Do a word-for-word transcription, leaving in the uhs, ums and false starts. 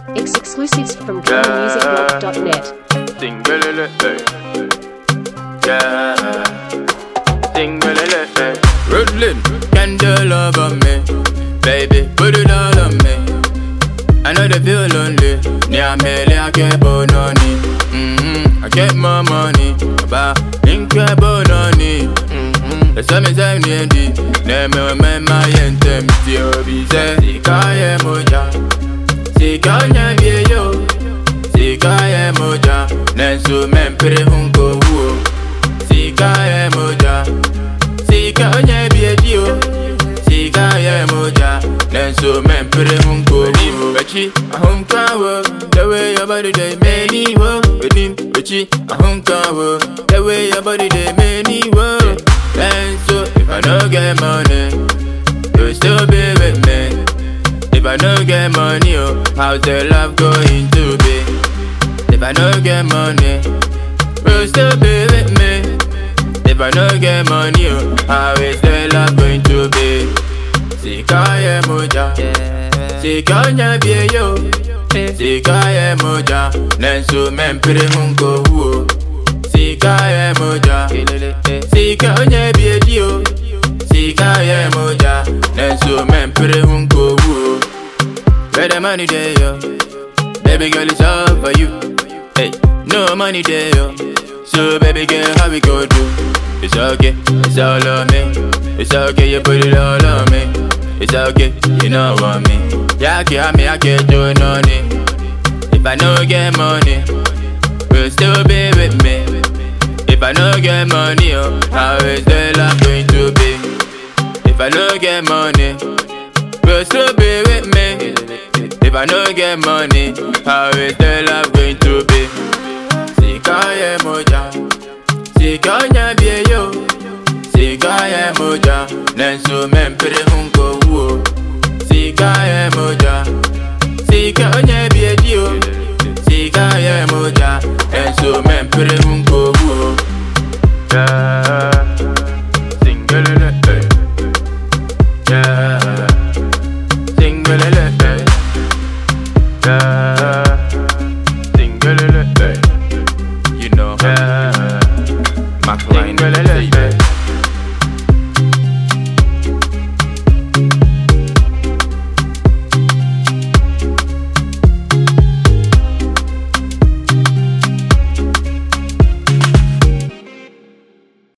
Ex- exclusives from Killer Music Blog dot net. Sing belele, yeah. Sing belele, Roadlin, candle over me, baby, put it all on me. I know they feel lonely. Near me, I get bononi. Mm-hmm. I get more money, but incredible money. Mm-hmm. The same is empty. Never remember my intimacy. Obi say, Sikaye moja, Sikanya biyo, Sikaye moja. Nensu mempere hunko huo. Sikaye moja, Sikanya biyo, Sikaye moja. Nensu mempere hunko huo. Bachi, ahum kawo, the way your body they made me wo. Wedim, bachi, ahum kawo, the way your body they made me wo. And so, if I don't get money, you'll still be with me. If I don't get money, oh, how's the love going to be? If I don't get money, you'll still be with me. If I don't get money, oh, how is the love going to be? Sikaye moja, Sikanya biyo, Sikaye moja. Nensu mempere hunko huo. Sikaye moja, Sikanya biyo, Sikaye moja. Nensu mempere hunko huo. Where the money there, yo? Baby girl, it's all for you. Hey, no money there, yo. So baby girl, how we go do? It's okay, it's all on me. It's okay, you put it all on me. It's okay, you know what me. Yeah, I me, I can't do nothing. If I don't get money, you'll still be with me. If I don't get money, oh, how is the love going to be? If I don't get money, you'll still be with me. If I don't get money, how is the love going to be? Sikaye moja, Sikanya biyo, Sikaye moja. Nensu mempere hunko